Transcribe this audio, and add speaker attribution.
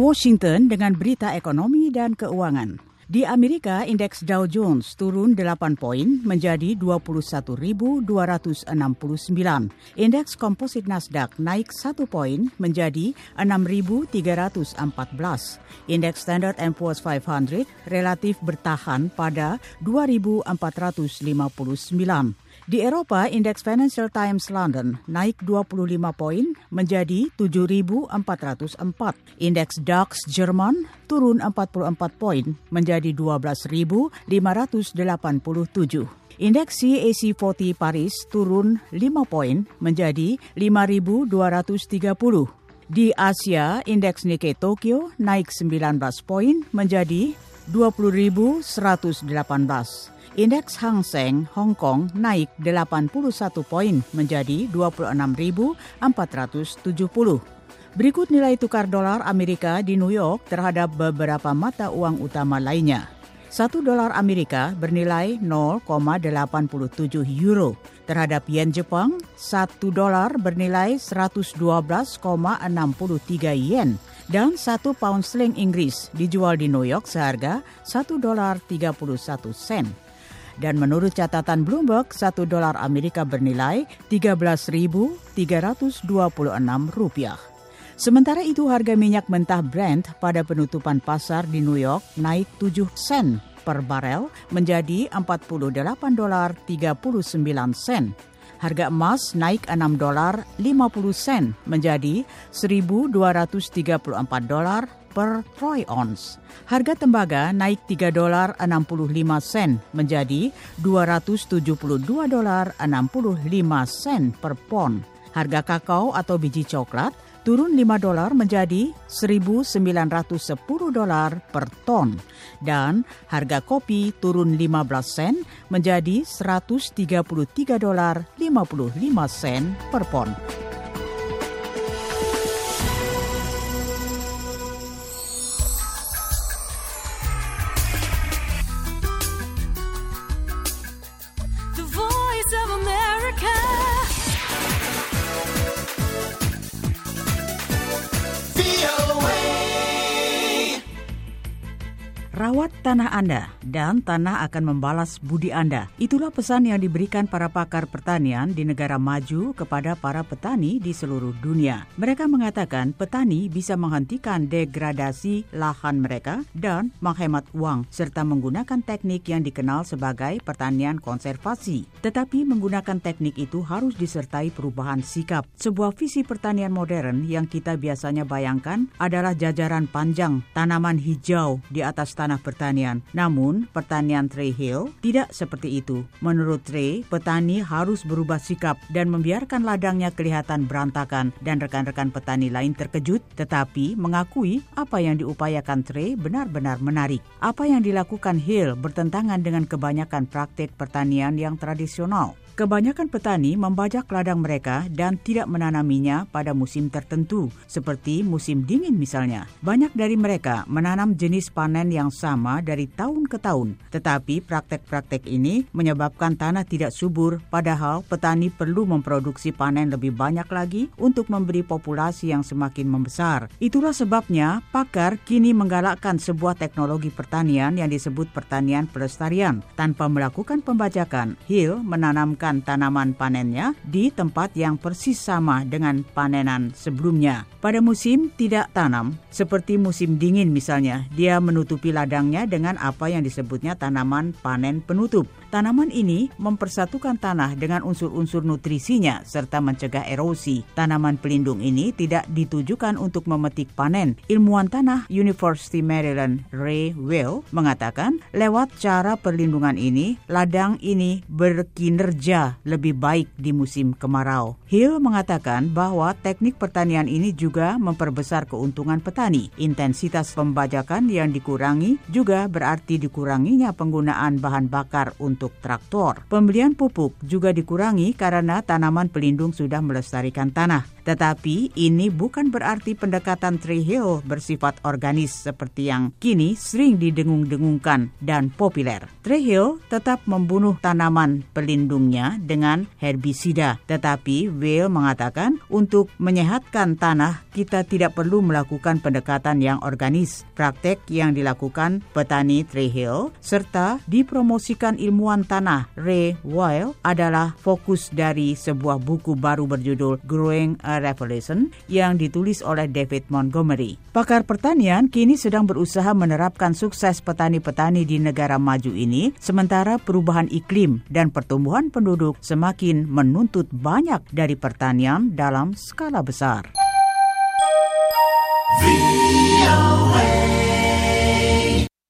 Speaker 1: Washington dengan berita ekonomi dan keuangan. Di Amerika, indeks Dow Jones turun 8 poin menjadi 21.269. Indeks komposit Nasdaq naik 1 poin menjadi 6.314. Indeks Standard & Poor's 500 relatif bertahan pada 2.459. Di Eropa, indeks Financial Times London naik 25 poin menjadi 7.404. Indeks DAX Jerman turun 44 poin menjadi 12.587. Indeks CAC 40 Paris turun 5 poin menjadi 5.230. Di Asia, indeks Nikkei Tokyo naik 19 poin menjadi 20.118. Indeks Hang Seng Hong Kong naik 81 poin menjadi 26.470. Berikut nilai tukar dolar Amerika di New York terhadap beberapa mata uang utama lainnya. 1 dolar Amerika bernilai 0,87 euro. Terhadap yen Jepang, 1 dolar bernilai 112,63 yen. Dan 1 pound sterling Inggris dijual di New York seharga 1 dolar 31 sen. Dan menurut catatan Bloomberg, 1 dolar Amerika bernilai 13.326 rupiah. Sementara itu, harga minyak mentah Brent pada penutupan pasar di New York naik 7 sen per barel menjadi 48 dolar 39 sen. Harga emas naik 6 dolar 50 sen menjadi 1.234 dolar per troy ounce. Harga tembaga naik 3 dolar 65 sen menjadi 272 dolar 65 sen per pon. Harga kakao atau biji coklat turun 5 dolar menjadi 1.910 dolar per ton. Dan harga kopi turun 15 sen menjadi 133 dolar 55 sen per pon. Rawat tanah Anda dan tanah akan membalas budi Anda. Itulah pesan yang diberikan para pakar pertanian di negara maju kepada para petani di seluruh dunia. Mereka mengatakan petani bisa menghentikan degradasi lahan mereka dan menghemat uang serta menggunakan teknik yang dikenal sebagai pertanian konservasi. Tetapi menggunakan teknik itu harus disertai perubahan sikap. Sebuah visi pertanian modern yang kita biasanya bayangkan adalah jajaran panjang tanaman hijau di atas tanah pertanian. Namun, pertanian Trey Hill tidak seperti itu. Menurut Trey, petani harus berubah sikap dan membiarkan ladangnya kelihatan berantakan dan rekan-rekan petani lain terkejut, tetapi mengakui apa yang diupayakan Trey benar-benar menarik. Apa yang dilakukan Hill bertentangan dengan kebanyakan praktik pertanian yang tradisional. Kebanyakan petani membajak ladang mereka dan tidak menanaminya pada musim tertentu, seperti musim dingin misalnya. Banyak dari mereka menanam jenis panen yang sama dari tahun ke tahun, tetapi praktek-praktek ini menyebabkan tanah tidak subur, padahal petani perlu memproduksi panen lebih banyak lagi untuk memberi populasi yang semakin membesar. Itulah sebabnya pakar kini menggalakkan sebuah teknologi pertanian yang disebut pertanian pelestarian. Tanpa melakukan pembajakan, Hill menanamkan tanaman panennya di tempat yang persis sama dengan panenan sebelumnya. Pada musim tidak tanam, seperti musim dingin misalnya, dia menutupi ladangnya dengan apa yang disebutnya tanaman panen penutup. Tanaman ini mempersatukan tanah dengan unsur-unsur nutrisinya serta mencegah erosi. Tanaman pelindung ini tidak ditujukan untuk memetik panen. Ilmuwan tanah University Maryland Ray Weil mengatakan, lewat cara perlindungan ini, ladang ini berkinerja lebih baik di musim kemarau. Hill mengatakan bahwa teknik pertanian ini juga memperbesar keuntungan petani. Intensitas pembajakan yang dikurangi juga berarti dikuranginya penggunaan bahan bakar untuk traktor. Pembelian pupuk juga dikurangi karena tanaman pelindung sudah melestarikan tanah. Tetapi ini bukan berarti pendekatan Trehill bersifat organis seperti yang kini sering didengung-dengungkan dan populer. Trehill tetap membunuh tanaman pelindungnya dengan herbisida, tetapi Weil mengatakan untuk menyehatkan tanah kita tidak perlu melakukan pendekatan yang organis. Praktek yang dilakukan petani Trehill serta dipromosikan ilmuwan tanah Ray Weil adalah fokus dari sebuah buku baru berjudul Growing a Revolution yang ditulis oleh David Montgomery. Pakar pertanian kini sedang berusaha menerapkan sukses petani-petani di negara maju ini, sementara perubahan iklim dan pertumbuhan penduduk semakin menuntut banyak dari pertanian dalam skala besar.